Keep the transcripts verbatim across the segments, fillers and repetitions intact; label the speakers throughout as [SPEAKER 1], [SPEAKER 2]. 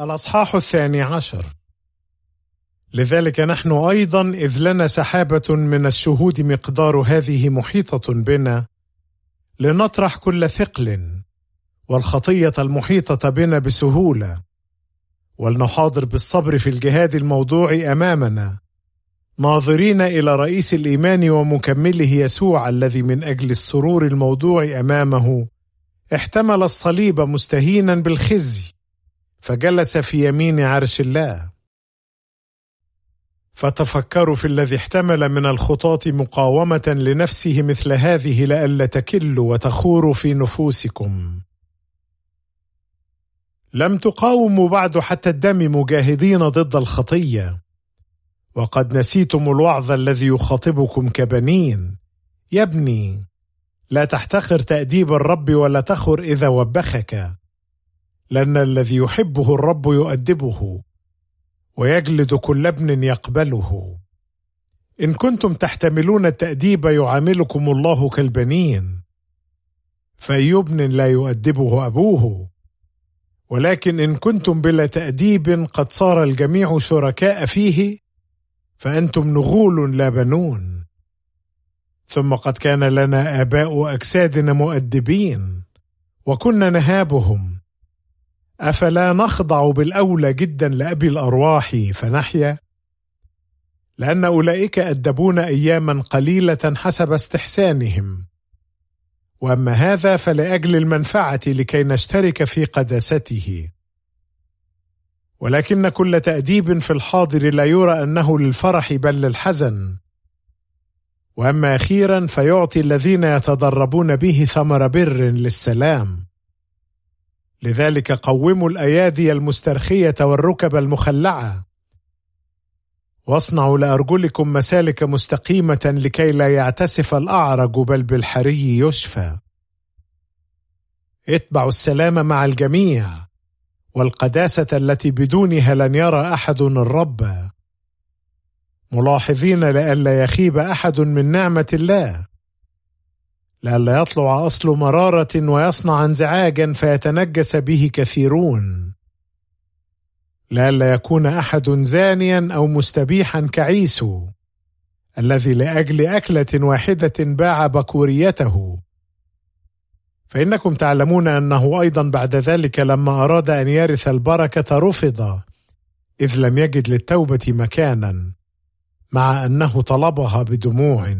[SPEAKER 1] الأصحاح الثاني عشر. لذلك نحن أيضا إذ لنا سحابة من الشهود مقدار هذه محيطة بنا، لنطرح كل ثقل والخطية المحيطة بنا بسهولة، ولنحاضر بالصبر في الجهاد الموضوع أمامنا، ناظرين إلى رئيس الإيمان ومكمله يسوع، الذي من أجل السرور الموضوع أمامه احتمل الصليب مستهينا بالخزي، فجلس في يمين عرش الله. فتفكروا في الذي احتمل من الخطاة مقاومة لنفسه مثل هذه، لئلا تكلوا وتخوروا في نفوسكم. لم تقاوموا بعد حتى الدم مجاهدين ضد الخطية، وقد نسيتم الوعظ الذي يخاطبكم كبنين. يا ابني، لا تحتقر تأديب الرب ولا تخر إذا وبخك، لأن الذي يحبه الرب يؤدبه ويجلد كل ابن يقبله. إن كنتم تحتملون التأديب يعاملكم الله كالبنين، فأي ابن لا يؤدبه أبوه؟ ولكن إن كنتم بلا تأديب قد صار الجميع شركاء فيه، فأنتم نغول لا بنون. ثم قد كان لنا آباء أجسادنا مؤدبين وكنا نهابهم، أفلا نخضع بالأولى جدا لأبي الأرواح فنحيا؟ لأن أولئك أدبونا أياما قليلة حسب استحسانهم، وأما هذا فلأجل المنفعة لكي نشترك في قداسته. ولكن كل تأديب في الحاضر لا يرى أنه للفرح بل للحزن، وأما أخيرا فيعطي الذين يتدربون به ثمر بر للسلام. لذلك قوموا الأيادي المسترخية والركب المخلعة، واصنعوا لأرجلكم مسالك مستقيمة لكي لا يعتسف الأعرج بل بالحري يشفى. اتبعوا السلام مع الجميع والقداسة التي بدونها لن يرى أحد الرب، ملاحظين لئلا يخيب أحد من نعمة الله، لئلا يطلع أصل مرارة ويصنع انزعاجا فيتنجس به كثيرون، لئلا يكون أحد زانيا أو مستبيحا كعيسو، الذي لأجل أكلة واحدة باع بكوريته. فإنكم تعلمون أنه أيضا بعد ذلك لما أراد أن يرث البركة رفض، إذ لم يجد للتوبة مكانا، مع أنه طلبها بدموع.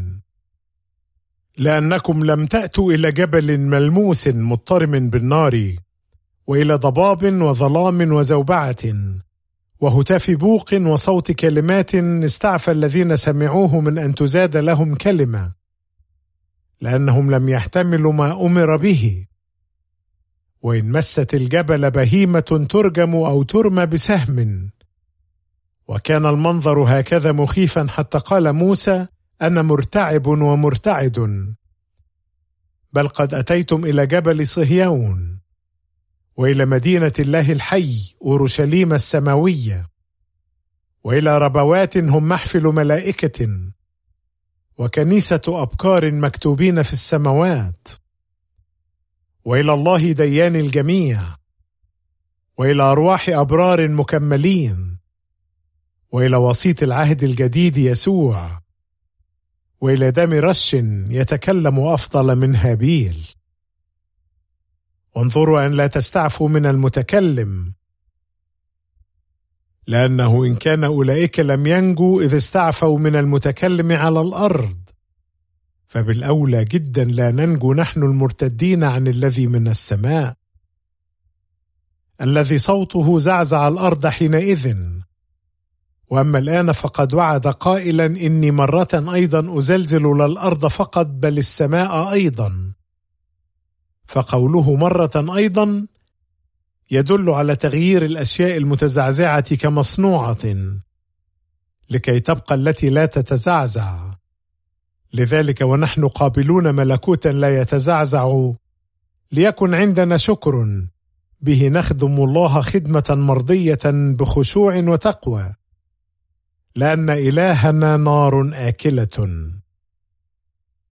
[SPEAKER 1] لأنكم لم تأتوا إلى جبل ملموس مضطرم بالنار، وإلى ضباب وظلام وزوبعة وهتاف بوق وصوت كلمات استعفى الذين سمعوه من أن تزاد لهم كلمة، لأنهم لم يحتملوا ما أمر به. وإن مست الجبل بهيمة ترجم أو ترمى بسهم، وكان المنظر هكذا مخيفا حتى قال موسى: أنا مرتعب ومرتعد. بل قد أتيتم إلى جبل صهيون، وإلى مدينة الله الحي أورشليم السماوية، وإلى ربوات هم محفل ملائكة، وكنيسة أبكار مكتوبين في السماوات، وإلى الله ديان الجميع، وإلى أرواح أبرار مكملين، وإلى وسيط العهد الجديد يسوع، وإلى دم رش يتكلم أفضل من هابيل. وانظروا أن لا تستعفوا من المتكلم، لأنه إن كان أولئك لم ينجوا إذ استعفوا من المتكلم على الأرض، فبالأولى جدا لا ننجو نحن المرتدين عن الذي من السماء، الذي صوته زعزع الأرض حينئذ. وأما الآن فقد وعد قائلا: إني مرة أيضا أزلزل لا الأرض فقط بل السماء أيضا. فقوله مرة أيضا يدل على تغيير الأشياء المتزعزعة كمصنوعة، لكي تبقى التي لا تتزعزع. لذلك ونحن قابلون ملكوتا لا يتزعزع، ليكن عندنا شكر به نخدم الله خدمة مرضية بخشوع وتقوى، لأن إلهنا نار آكلة.